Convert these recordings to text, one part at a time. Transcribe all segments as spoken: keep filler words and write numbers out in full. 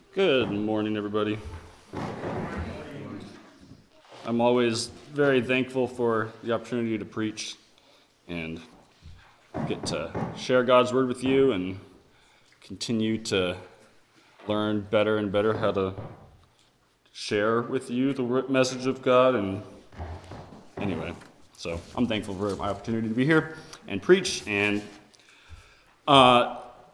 Good morning, everybody. I'm always very thankful for the opportunity to preach and get to share God's word with you and continue to learn better and better how to share with you the message of God. And anyway, so I'm thankful for my opportunity to be here and preach. And uh,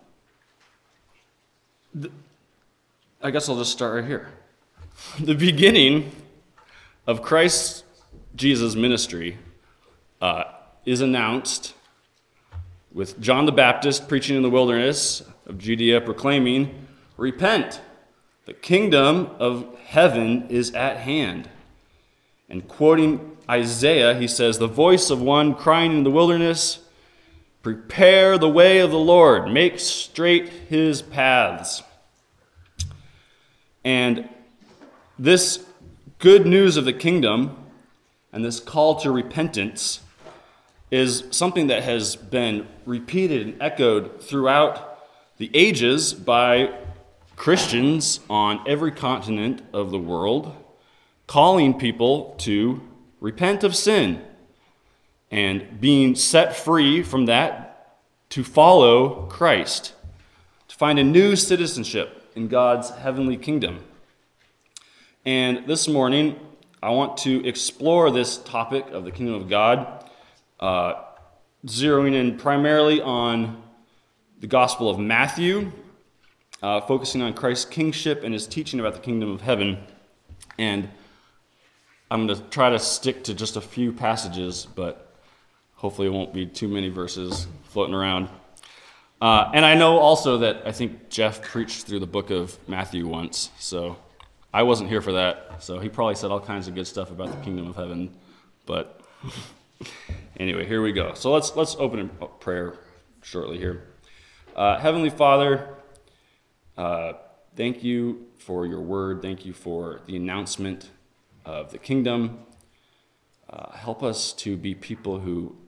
th- I guess I'll just start right here. The beginning of Christ Jesus' ministry uh, is announced with John the Baptist preaching in the wilderness of Judea, proclaiming, "Repent, the kingdom of heaven is at hand." And quoting Isaiah, he says, "The voice of one crying in the wilderness, prepare the way of the Lord, make straight his paths." And this good news of the kingdom and this call to repentance is something that has been repeated and echoed throughout the ages by Christians on every continent of the world, calling people to repent of sin and being set free from that to follow Christ, to find a new citizenship in God's heavenly kingdom. And this morning, I want to explore this topic of the kingdom of God, uh, zeroing in primarily on the Gospel of Matthew, uh, focusing on Christ's kingship and his teaching about the kingdom of heaven. And I'm going to try to stick to just a few passages, but hopefully it won't be too many verses floating around. Uh, and I know also that I think Jeff preached through the book of Matthew once, so I wasn't here for that. So he probably said all kinds of good stuff about the kingdom of heaven. But anyway, here we go. So let's let's open in prayer shortly here. Uh, Heavenly Father, uh, thank you for your word. Thank you for the announcement of the kingdom. Uh, help us to be people who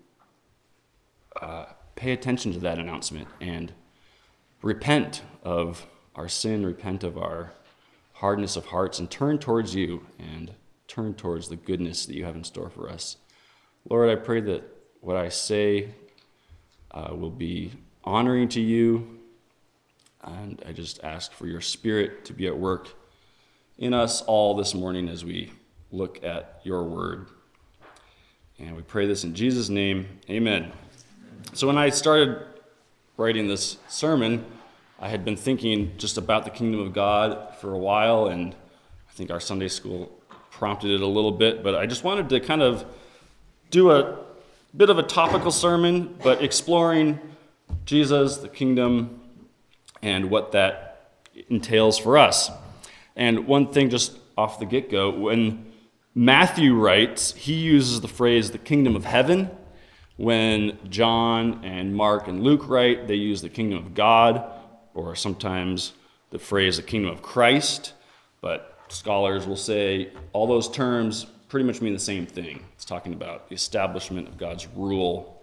Uh, pay attention to that announcement and repent of our sin, repent of our hardness of hearts, and turn towards you and turn towards the goodness that you have in store for us. Lord, I pray that what I say uh, will be honoring to you, and I just ask for your Spirit to be at work in us all this morning as we look at your word. And we pray this in Jesus' name, amen. So when I started writing this sermon, I had been thinking just about the kingdom of God for a while, and I think our Sunday school prompted it a little bit, but I just wanted to kind of do a bit of a topical sermon, but exploring Jesus, the kingdom, and what that entails for us. And one thing just off the get-go, when Matthew writes, he uses the phrase, the kingdom of heaven. When John and Mark and Luke write, they use the kingdom of God, or sometimes the phrase the kingdom of Christ. But scholars will say all those terms pretty much mean the same thing. It's talking about the establishment of God's rule.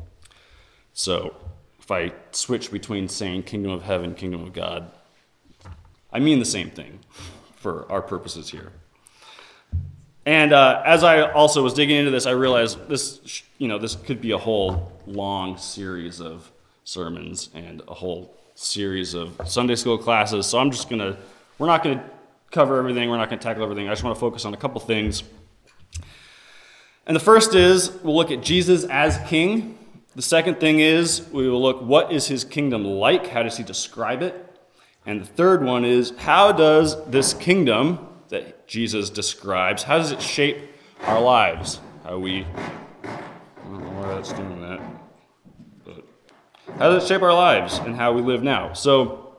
So if I switch between saying kingdom of heaven, kingdom of God, I mean the same thing for our purposes here. And uh, as I also was digging into this, I realized this, you know, this could be a whole long series of sermons and a whole series of Sunday school classes. So I'm just gonna, we're not gonna cover everything. We're not gonna tackle everything. I just want to focus on a couple things. And the first is we'll look at Jesus as King. The second thing is we will look what is his kingdom like? How does he describe it? And the third one is how does this kingdom that Jesus describes, how does it shape our lives? How we, I don't know why that's doing that, but how does it shape our lives and how we live now? So,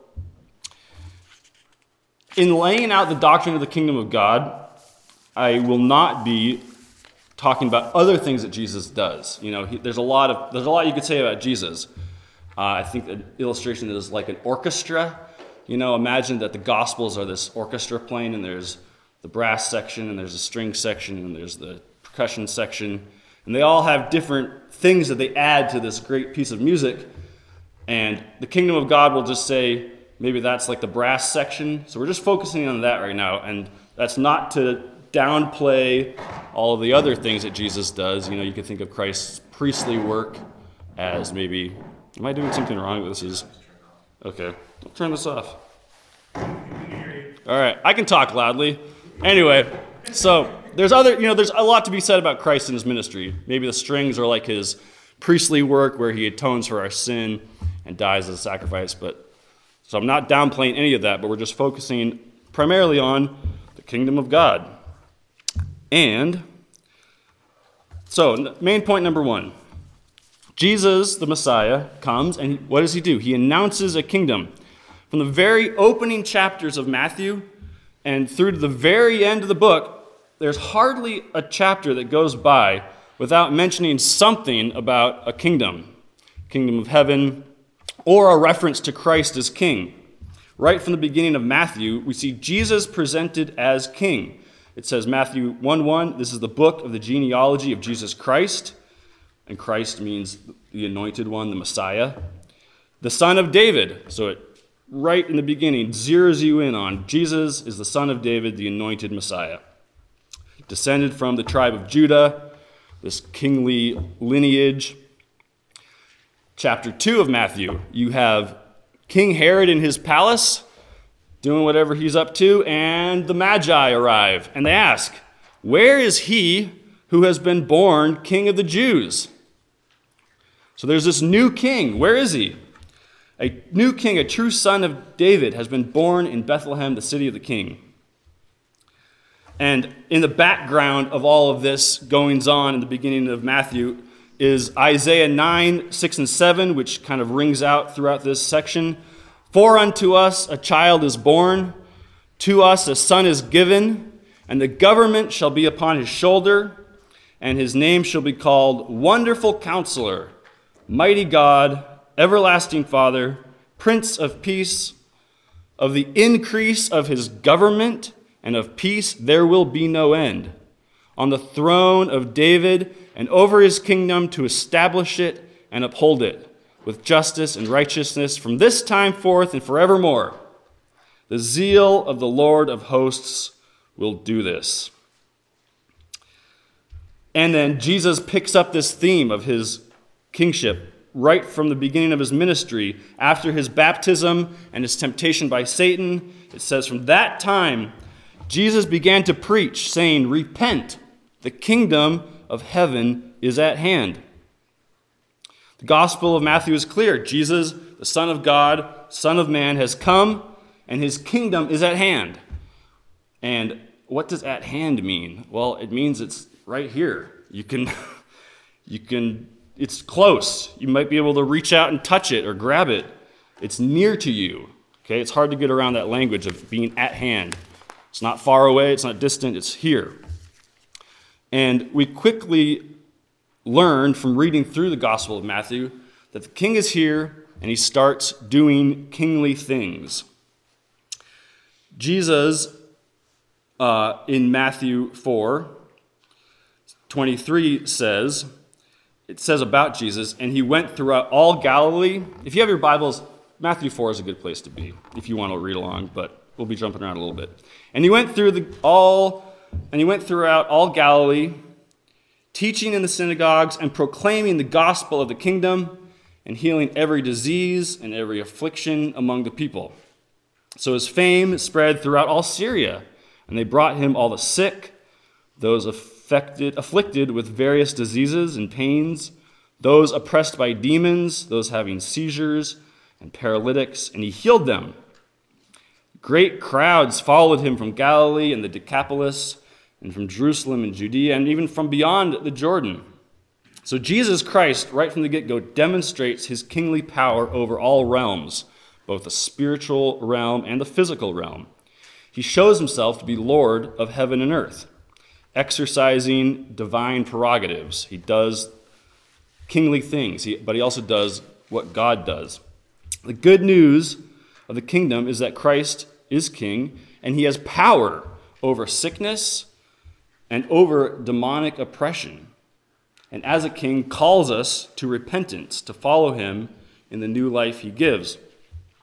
in laying out the doctrine of the kingdom of God, I will not be talking about other things that Jesus does. You know, he, there's a lot of there's a lot you could say about Jesus. Uh, I think an illustration is like an orchestra. You know, imagine that the Gospels are this orchestra playing, and there's the brass section, and there's the string section, and there's the percussion section, and they all have different things that they add to this great piece of music. And the kingdom of God will just say, maybe that's like the brass section. So we're just focusing on that right now. And that's not to downplay all of the other things that Jesus does. You know, you could think of Christ's priestly work as maybe, am I doing something wrong? This is, okay, I'll turn this off. All right, I can talk loudly. Anyway, so there's other, you know, there's a lot to be said about Christ and his ministry. Maybe the strings are like his priestly work where he atones for our sin and dies as a sacrifice. But so I'm not downplaying any of that, but we're just focusing primarily on the kingdom of God. And so main point number one, Jesus, the Messiah, comes and what does he do? He announces a kingdom. From the very opening chapters of Matthew and through to the very end of the book, there's hardly a chapter that goes by without mentioning something about a kingdom, kingdom of heaven, or a reference to Christ as king. Right from the beginning of Matthew, we see Jesus presented as king. It says Matthew one one, this is the book of the genealogy of Jesus Christ, and Christ means the anointed one, the Messiah, the son of David. So it right in the beginning zeroes you in on Jesus is the son of David, the anointed Messiah. Descended from the tribe of Judah, this kingly lineage. Chapter two of Matthew, you have King Herod in his palace, doing whatever he's up to, and the Magi arrive, and they ask, where is he who has been born King of the Jews? So there's this new king. Where is he? A new king, a true son of David, has been born in Bethlehem, the city of the king. And in the background of all of this goings on in the beginning of Matthew is Isaiah nine, six, and seven, which kind of rings out throughout this section. For unto us a child is born, to us a son is given, and the government shall be upon his shoulder, and his name shall be called Wonderful Counselor, Mighty God, Everlasting Father, Prince of Peace. Of the increase of his government and of peace there will be no end. On the throne of David and over his kingdom to establish it and uphold it with justice and righteousness from this time forth and forevermore. The zeal of the Lord of hosts will do this. And then Jesus picks up this theme of his kingship right from the beginning of his ministry. After his baptism and his temptation by Satan, it says, from that time, Jesus began to preach, saying, repent, the kingdom of heaven is at hand. The Gospel of Matthew is clear. Jesus, the Son of God, Son of Man, has come, and his kingdom is at hand. And what does at hand mean? Well, it means it's right here. You can, you can, it's close. You might be able to reach out and touch it or grab it. It's near to you. Okay, it's hard to get around that language of being at hand. It's not far away, it's not distant, it's here. And we quickly learn from reading through the Gospel of Matthew that the king is here and he starts doing kingly things. Jesus, uh, in Matthew four twenty-three says, it says about Jesus, and he went throughout all Galilee. If you have your Bibles, Matthew four is a good place to be if you want to read along, but we'll be jumping around a little bit. And he went through the all, and he went throughout all Galilee, teaching in the synagogues and proclaiming the gospel of the kingdom and healing every disease and every affliction among the people. So his fame spread throughout all Syria, and they brought him all the sick, those affected, afflicted with various diseases and pains, those oppressed by demons, those having seizures and paralytics, and he healed them. Great crowds followed him from Galilee and the Decapolis, and from Jerusalem and Judea, and even from beyond the Jordan. So Jesus Christ, right from the get-go, demonstrates his kingly power over all realms, both the spiritual realm and the physical realm. He shows himself to be Lord of heaven and earth, exercising divine prerogatives. He does kingly things, he, but he also does what God does. The good news of the kingdom is that Christ is king, and he has power over sickness and over demonic oppression. And as a king, calls us to repentance, to follow him in the new life he gives.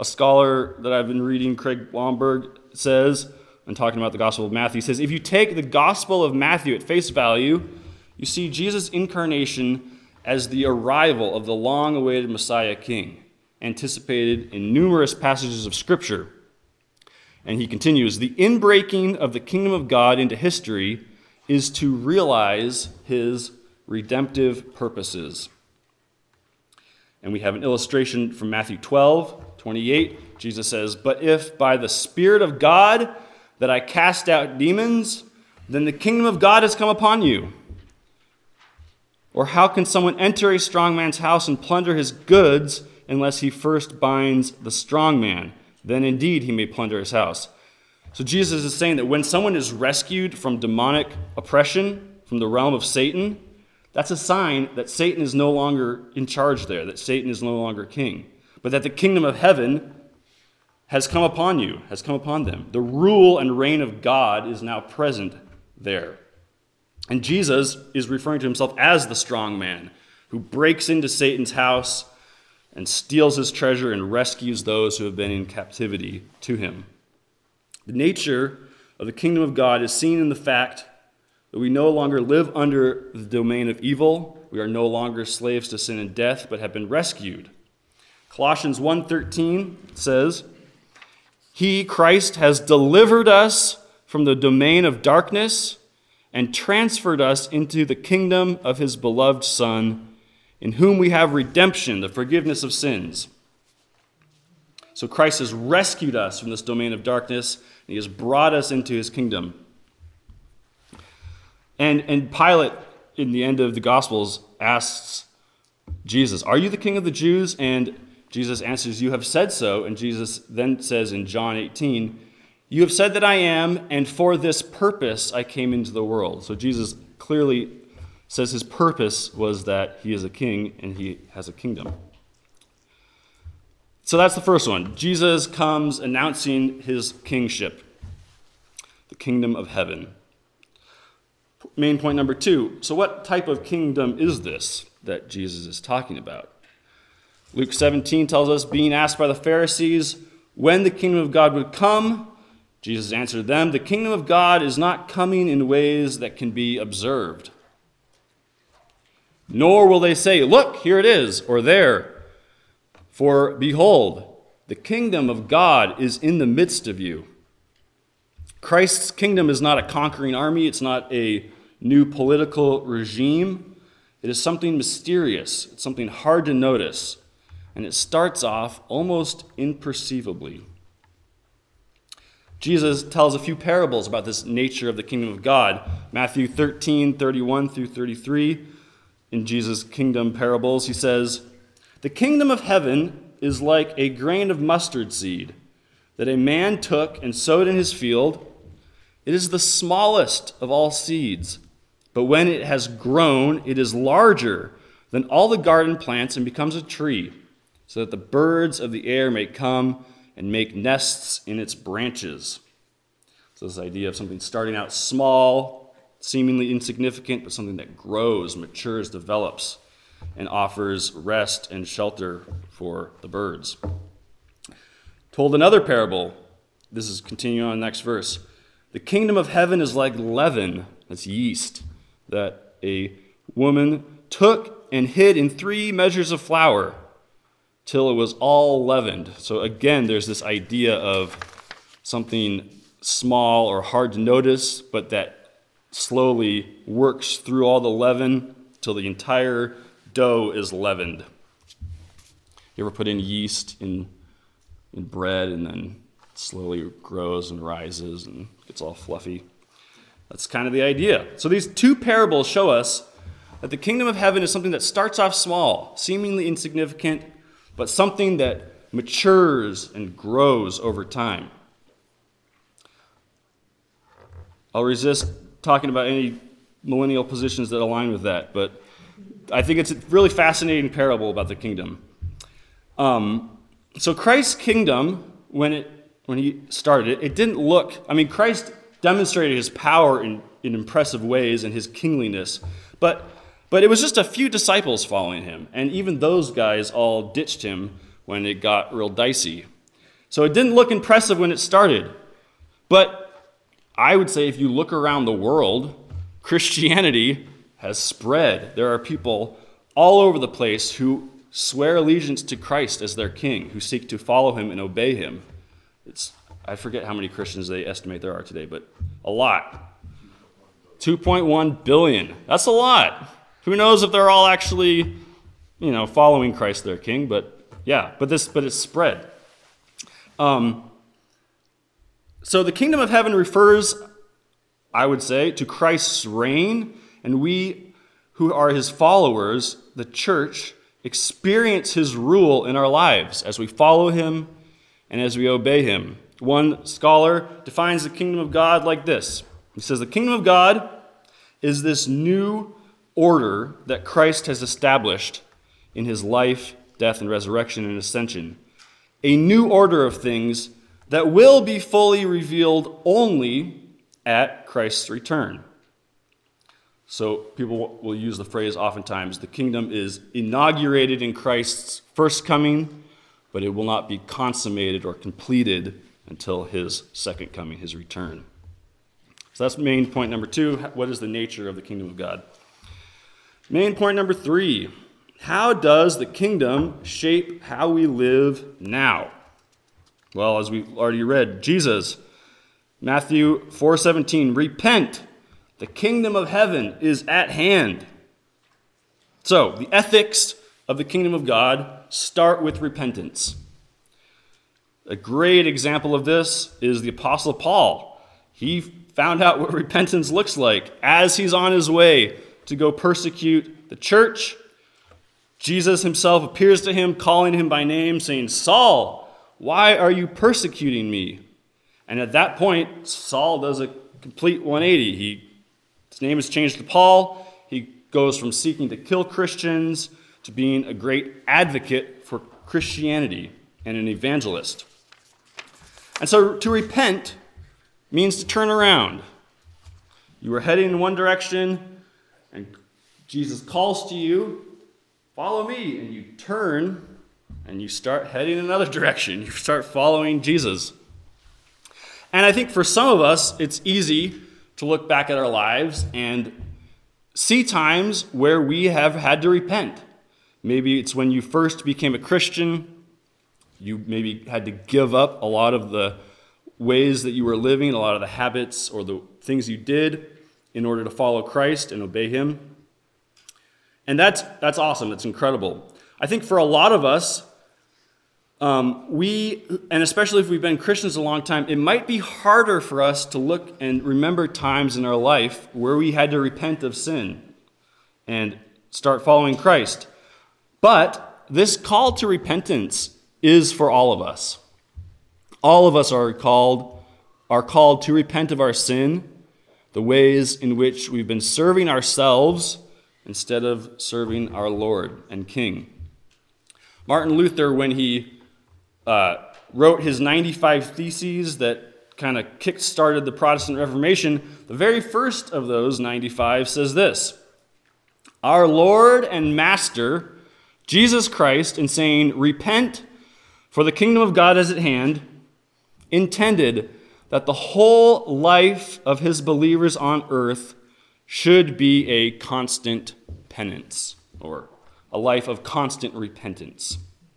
a scholar that I've been reading, Craig Blomberg, says, and talking about the Gospel of Matthew, says, if you take the Gospel of Matthew at face value, you see Jesus' incarnation as the arrival of the long-awaited Messiah King, anticipated in numerous passages of Scripture. And he continues, the inbreaking of the kingdom of God into history is to realize his redemptive purposes. And we have an illustration from Matthew twelve, twenty-eight. Jesus says, but if by the Spirit of God that I cast out demons, then the kingdom of God has come upon you. Or how can someone enter a strong man's house and plunder his goods unless he first binds the strong man? Then indeed he may plunder his house. So Jesus is saying that when someone is rescued from demonic oppression, from the realm of Satan, that's a sign that Satan is no longer in charge there, that Satan is no longer king, but that the kingdom of heaven has come upon you, has come upon them. The rule and reign of God is now present there. And Jesus is referring to himself as the strong man who breaks into Satan's house and steals his treasure and rescues those who have been in captivity to him. The nature of the kingdom of God is seen in the fact that we no longer live under the domain of evil. We are no longer slaves to sin and death, but have been rescued. Colossians one thirteen says, he, Christ, has delivered us from the domain of darkness and transferred us into the kingdom of his beloved Son, in whom we have redemption, the forgiveness of sins. So Christ has rescued us from this domain of darkness, and he has brought us into his kingdom. And, and Pilate, in the end of the Gospels, asks Jesus, are you the king of the Jews? And Jesus answers, you have said so. And Jesus then says in John eighteen, you have said that I am, and for this purpose I came into the world. So Jesus clearly says his purpose was that he is a king and he has a kingdom. So that's the first one. Jesus comes announcing his kingship, the kingdom of heaven. Main point number two. So what type of kingdom is this that Jesus is talking about? Luke seventeen tells us, being asked by the Pharisees when the kingdom of God would come, Jesus answered them, the kingdom of God is not coming in ways that can be observed. Nor will they say, look, here it is, or there. For behold, the kingdom of God is in the midst of you. Christ's kingdom is not a conquering army. It's not a new political regime. It is something mysterious. It's something hard to notice. And it starts off almost imperceivably. Jesus tells a few parables about this nature of the kingdom of God. Matthew thirteen, thirty-one through thirty-three. In Jesus' kingdom parables, he says, the kingdom of heaven is like a grain of mustard seed that a man took and sowed in his field. It is the smallest of all seeds, but when it has grown, it is larger than all the garden plants and becomes a tree, so that the birds of the air may come and make nests in its branches. So this idea of something starting out small, seemingly insignificant, but something that grows, matures, develops, and offers rest and shelter for the birds. Told another parable, this is continuing on the next verse. The kingdom of heaven is like leaven, that's yeast, that a woman took and hid in three measures of flour till it was all leavened. So again, there's this idea of something small or hard to notice, but that slowly works through all the leaven till the entire dough is leavened. You ever put in yeast in, in bread and then it slowly grows and rises and gets all fluffy? That's kind of the idea. So these two parables show us that the kingdom of heaven is something that starts off small, seemingly insignificant, but something that matures and grows over time. I'll resist talking about any millennial positions that align with that, but I think it's a really fascinating parable about the kingdom. Um, so Christ's kingdom, when it when he started it, it didn't look, I mean, Christ demonstrated his power in, in impressive ways and his kingliness, but but it was just a few disciples following him, and even those guys all ditched him when it got real dicey. So it didn't look impressive when it started. But I would say if you look around the world, Christianity has spread. There are people all over the place who swear allegiance to Christ as their king, who seek to follow him and obey him. It's, I forget how many Christians they estimate there are today, but a lot. two point one billion. That's a lot. Who knows if they're all actually, you know, following Christ their king, but yeah, but this, but it's spread. Um, so the kingdom of heaven refers, I would say, to Christ's reign, and we who are his followers, the church, experience his rule in our lives as we follow him and as we obey him. One scholar defines the kingdom of God like this. He says, the kingdom of God is this new order that Christ has established in his life, death, and resurrection and ascension. A new order of things that will be fully revealed only at Christ's return. So people will use the phrase oftentimes, the kingdom is inaugurated in Christ's first coming, but it will not be consummated or completed until his second coming, his return. So that's main point number two. What is the nature of the kingdom of God? Main point number three. How does the kingdom shape how we live now? Well, as we already read, Jesus, Matthew four seventeen, repent, the kingdom of heaven is at hand. So, the ethics of the kingdom of God start with repentance. A great example of this is the Apostle Paul. He found out what repentance looks like as he's on his way to go persecute the church. Jesus himself appears to him, calling him by name, saying, Saul, why are you persecuting me? And at that point, Saul does a complete one eighty. He, his name is changed to Paul. He goes from seeking to kill Christians to being a great advocate for Christianity and an evangelist. And so to repent means to turn around. You were heading in one direction, and Jesus calls to you, follow me, and you turn, and you start heading in another direction. You start following Jesus. And I think for some of us, it's easy to look back at our lives and see times where we have had to repent. Maybe it's when you first became a Christian. You maybe had to give up a lot of the ways that you were living, a lot of the habits or the things you did in order to follow Christ and obey him. And that's that's awesome. That's incredible. I think for a lot of us, um, we, and especially if we've been Christians a long time, it might be harder for us to look and remember times in our life where we had to repent of sin and start following Christ. But this call to repentance is for all of us. All of us are called, are called to repent of our sin, the ways in which we've been serving ourselves instead of serving our Lord and King. Martin Luther, when he uh, wrote his ninety-five Theses that kind of kick-started the Protestant Reformation, the very first of those ninety-five says this, our Lord and Master, Jesus Christ, in saying, repent, for the kingdom of God is at hand, intended that the whole life of his believers on earth should be a constant penance, or a life of constant repentance.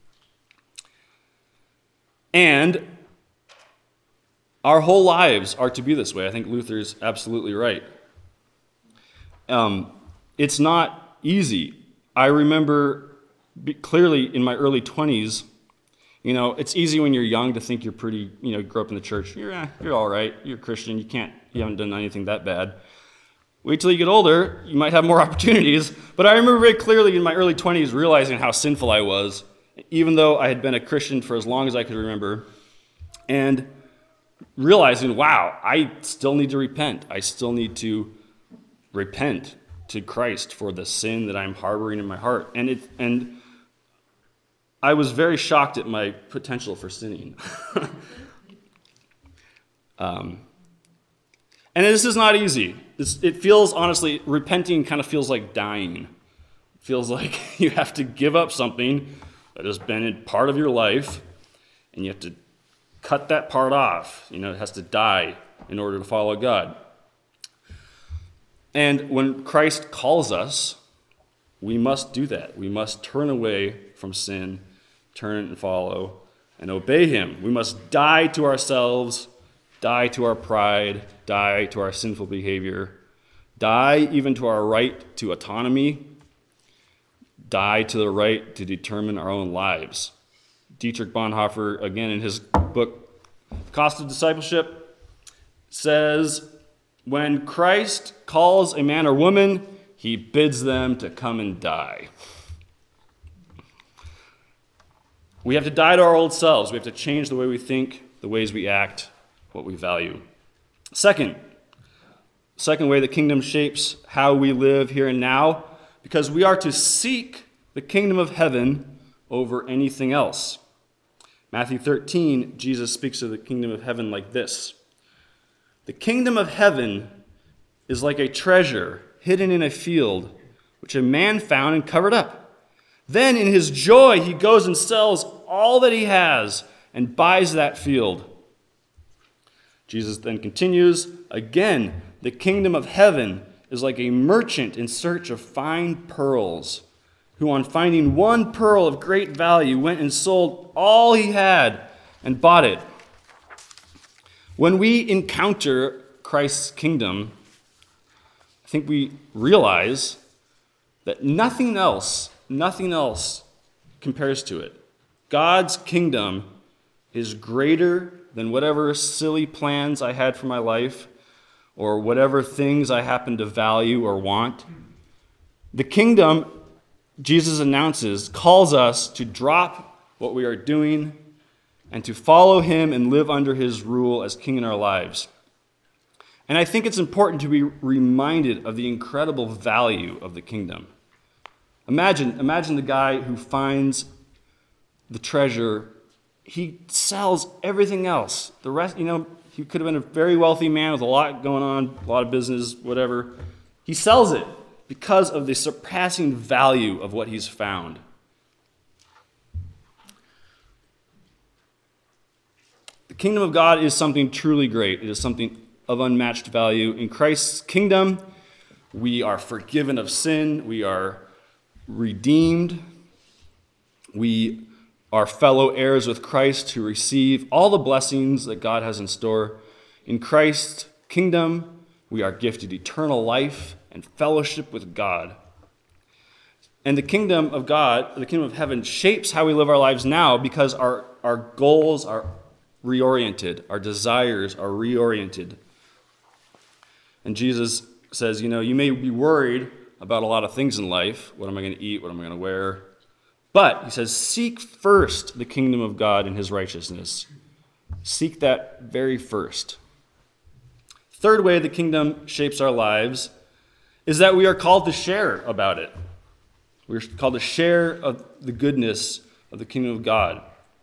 And our whole lives are to be this way. I think Luther's absolutely right. Um, it's not easy. I remember clearly in my early twenties, you know, it's easy when you're young to think you're pretty, you know, grew up in the church. You're, eh, you're all right. You're a Christian. You can't, you haven't done anything that bad. Wait till you get older. You might have more opportunities. But I remember very clearly in my early twenties realizing how sinful I was, even though I had been a Christian for as long as I could remember, and realizing, wow, I still need to repent. I still need to repent to Christ for the sin that I'm harboring in my heart. And it, and I was very shocked at my potential for sinning. um, and this is not easy. It's, it feels, honestly, repenting kind of feels like dying. It feels like you have to give up something that has been a part of your life, and you have to cut that part off. You know, it has to die in order to follow God. And when Christ calls us, we must do that. We must turn away from sin, turn and follow, and obey him. We must die to ourselves, die to our pride, die to our sinful behavior, die even to our right to autonomy, die to the right to determine our own lives. Dietrich Bonhoeffer, again in his book, Cost of Discipleship, says, when Christ calls a man or woman, he bids them to come and die. We have to die to our old selves. We have to change the way we think, the ways we act, what we value. Second, second way the kingdom shapes how we live here and now, because we are to seek the kingdom of heaven over anything else. Matthew thirteen, Jesus speaks of the kingdom of heaven like this. The kingdom of heaven is like a treasure hidden in a field, which a man found and covered up. Then in his joy, he goes and sells all that he has and buys that field. Jesus then continues, again, the kingdom of heaven is like a merchant in search of fine pearls, who on finding one pearl of great value went and sold all he had and bought it. When we encounter Christ's kingdom, I think we realize that nothing else, nothing else compares to it. God's kingdom is greater than whatever silly plans I had for my life or whatever things I happen to value or want. The kingdom, Jesus announces, calls us to drop what we are doing and to follow him and live under his rule as king in our lives. And I think it's important to be reminded of the incredible value of the kingdom. Imagine, imagine the guy who finds the treasure. He sells everything else. The rest, you know, he could have been a very wealthy man with a lot going on, a lot of business, whatever. He sells it because of the surpassing value of what he's found. The kingdom of God is something truly great. It is something of unmatched value. In Christ's kingdom, we are forgiven of sin. We are redeemed. We are fellow heirs with Christ who receive all the blessings that God has in store. In Christ's kingdom, we are gifted eternal life and fellowship with God. And the kingdom of God, the kingdom of heaven, shapes how we live our lives now because our, our goals are reoriented. Our desires are reoriented. And Jesus says, you know, you may be worried about a lot of things in life. What am I going to eat? What am I going to wear? But he says, seek first the kingdom of God and his righteousness. Seek that very first. Third way the kingdom shapes our lives is that we are called to share about it. We're called to share of the goodness of the kingdom of God.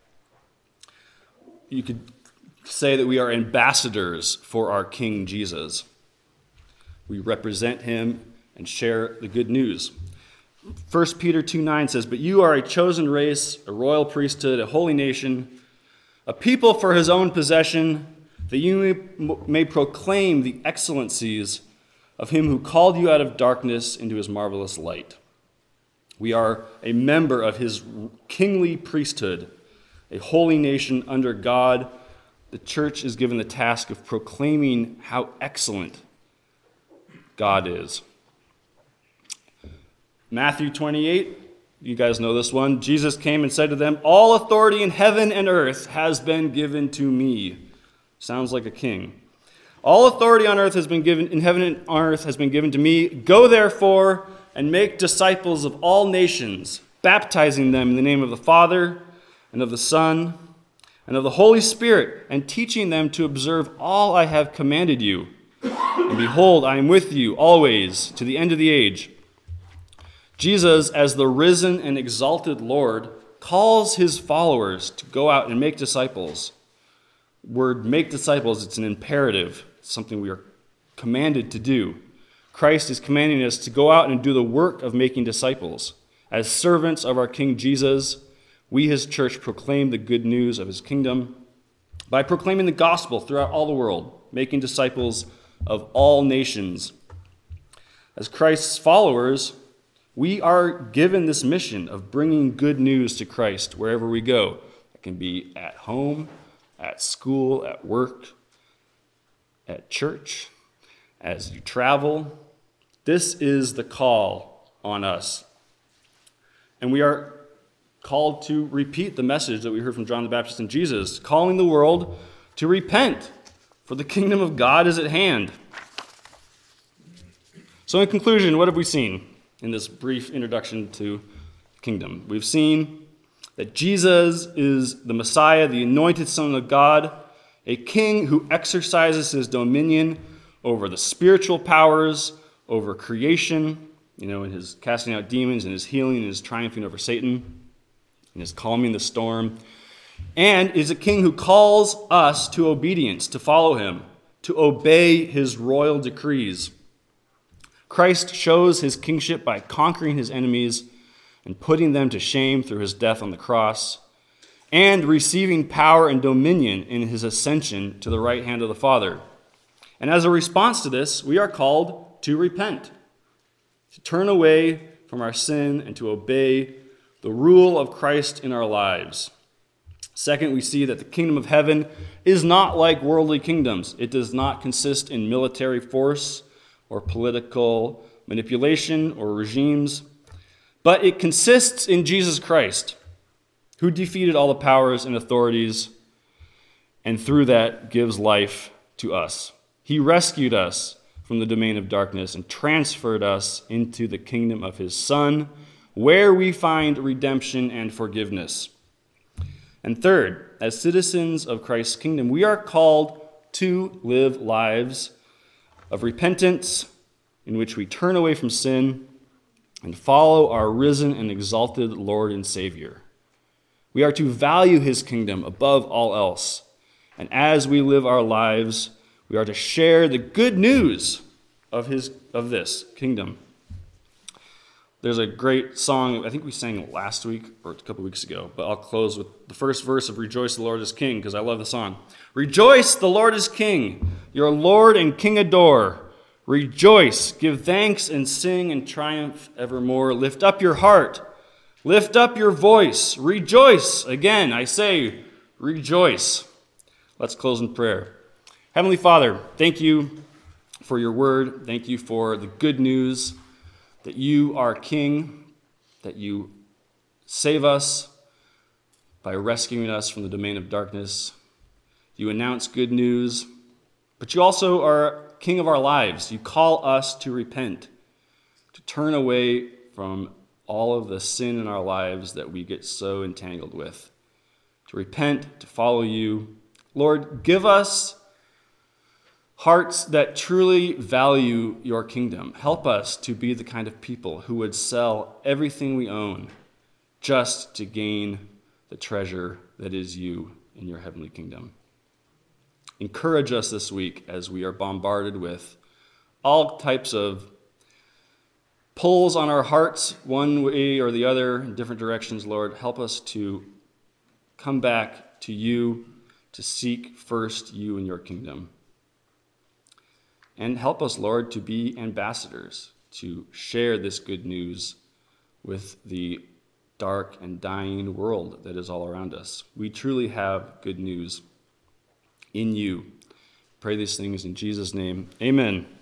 You could say that we are ambassadors for our King Jesus. We represent him and share the good news. First Peter two nine says, but you are a chosen race, a royal priesthood, a holy nation, a people for his own possession, that you may, may proclaim the excellencies of him who called you out of darkness into his marvelous light. We are a member of his kingly priesthood, a holy nation under God. The church is given the task of proclaiming how excellent God is. Matthew twenty-eight, you guys know this one. Jesus came and said to them, all authority in heaven and earth has been given to me. Sounds like a king. All authority on earth has been given, in heaven and on earth has been given to me. Go therefore and make disciples of all nations, baptizing them in the name of the Father and of the Son and of the Holy Spirit, and teaching them to observe all I have commanded you. And behold, I am with you always to the end of the age. Jesus, as the risen and exalted Lord, calls his followers to go out and make disciples. Word make disciples, it's an imperative, it's something we are commanded to do. Christ is commanding us to go out and do the work of making disciples. As servants of our King Jesus, we, his church, proclaim the good news of his kingdom. by proclaiming the gospel throughout all the world, making disciples of all nations. As Christ's followers, we are given this mission of bringing good news to Christ wherever we go. It can be at home, at school, at work, at church, as you travel. This is the call on us. And we are called to repeat the message that we heard from John the Baptist and Jesus, calling the world to repent, for the kingdom of God is at hand. So in conclusion, what have we seen in this brief introduction to the kingdom? We've seen that Jesus is the Messiah, the anointed Son of God, a king who exercises his dominion over the spiritual powers, over creation, you know, in his casting out demons, in his healing, in his triumphing over Satan, in his calming the storm, and is a king who calls us to obedience, to follow him, to obey his royal decrees. Christ shows his kingship by conquering his enemies and putting them to shame through his death on the cross, and receiving power and dominion in his ascension to the right hand of the Father. And as a response to this, we are called to repent, to turn away from our sin and to obey the rule of Christ in our lives. Second, we see that the kingdom of heaven is not like worldly kingdoms. It does not consist in military force or political manipulation or regimes, but it consists in Jesus Christ, who defeated all the powers and authorities, and through that gives life to us. He rescued us from the domain of darkness and transferred us into the kingdom of his Son, where we find redemption and forgiveness. And third, as citizens of Christ's kingdom, we are called to live lives of repentance in which we turn away from sin and follow our risen and exalted Lord and Savior. We are to value his kingdom above all else. And as we live our lives, we are to share the good news of his of this kingdom. There's a great song, I think we sang it last week or a couple weeks ago, but I'll close with the first verse of Rejoice, the Lord is King, because I love the song. Rejoice, the Lord is King, your Lord and King adore. Rejoice, give thanks and sing and triumph evermore. Lift up your heart, lift up your voice. Rejoice, again, I say, rejoice. Let's close in prayer. Heavenly Father, thank you for your word. Thank you for the good news that you are King, that you save us by rescuing us from the domain of darkness. You announce good news, but you also are King of our lives. You call us to repent, to turn away from all of the sin in our lives that we get so entangled with, to repent, to follow you. Lord, give us hearts that truly value your kingdom. Help us to be the kind of people who would sell everything we own just to gain the treasure that is you in your heavenly kingdom. Encourage us this week as we are bombarded with all types of pulls on our hearts, one way or the other, in different directions, Lord. Help us to come back to you, to seek first you and your kingdom. And help us, Lord, to be ambassadors, to share this good news with the dark and dying world that is all around us. We truly have good news in you. Pray these things in Jesus' name. Amen.